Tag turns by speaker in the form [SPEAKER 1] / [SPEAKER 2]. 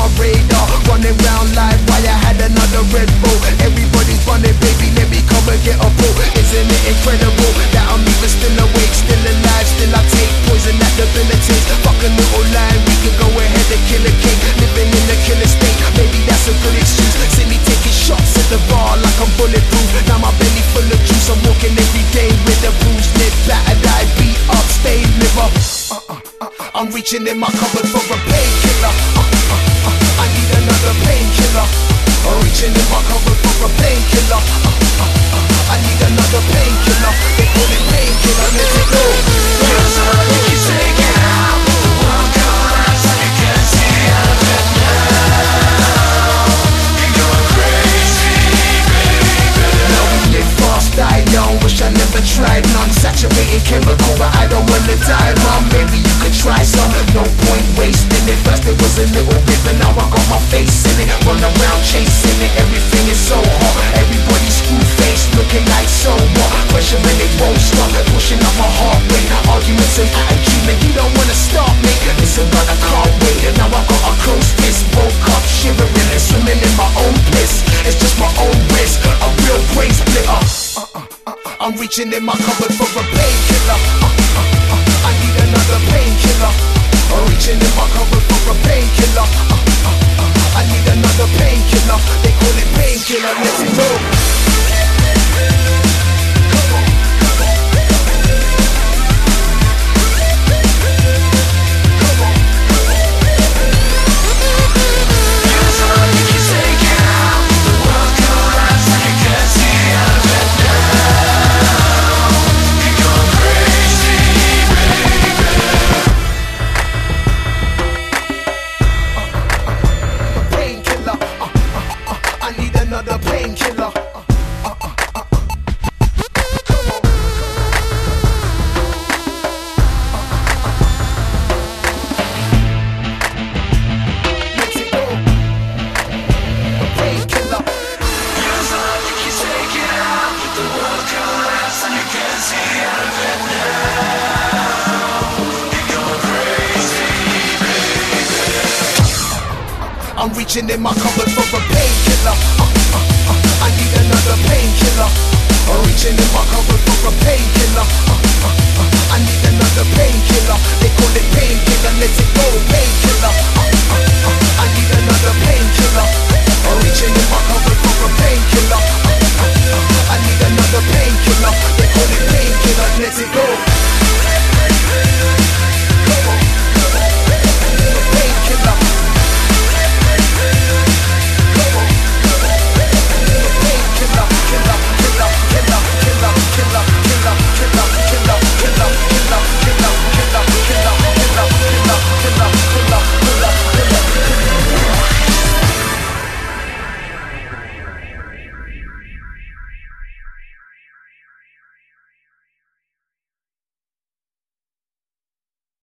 [SPEAKER 1] my radar. Running round like why I had another Red Bull. Everybody's running, baby, let me come and get a pull. Isn't it incredible that I'm even still awake, still alive, still I take poison that debilitates. Fuck a little line, we can go ahead and kill a king. Living in a killer state, maybe that's a good excuse. See me taking shots at the bar like I'm bulletproof. Now my belly full of juice, I'm walking every day with a bruised lip, battered eye, beat up, stained liver. I'm reaching in my cupboard for a painkiller. I need another painkiller. I'm reaching in my cupboard for a painkiller. I need another painkiller. They call it painkiller, let it go. Feels like you take it out, but the world collapses, you can't see out of it now. You're going crazy, baby. Now we live fast, die young. Wish I never tried none. Saturated chemical, but I don't wanna die, mom. Maybe you could try some. No point wasting it. First it was a little bit, but now I got my face in it. Run around chasing it. Everything is so hot. Everybody screw face, looking like so what? Pressure and it won't stop. Pushing up my heart rate. Arguments and attitude, man, you don't wanna stop me. Listen, but I can't wait. And now I got a close fist. Woke up shivering and swimming in my own bliss. It's just my own risk. A real brain splitter. I'm reaching in my cupboard for a painkiller. I need another painkiller. I'm reaching in my cupboard for a painkiller. I need another painkiller. They call it painkiller. Let it go. Another painkiller. Let it go. A painkiller. Feels like you take it out, but the world collapses and you can't see out of it now. You're going crazy, baby. I'm reaching in my cupboard for a painkiller. I need another painkiller. I'm reaching in my cupboard for a painkiller. I need another painkiller. They call it painkiller. Let it go, painkiller.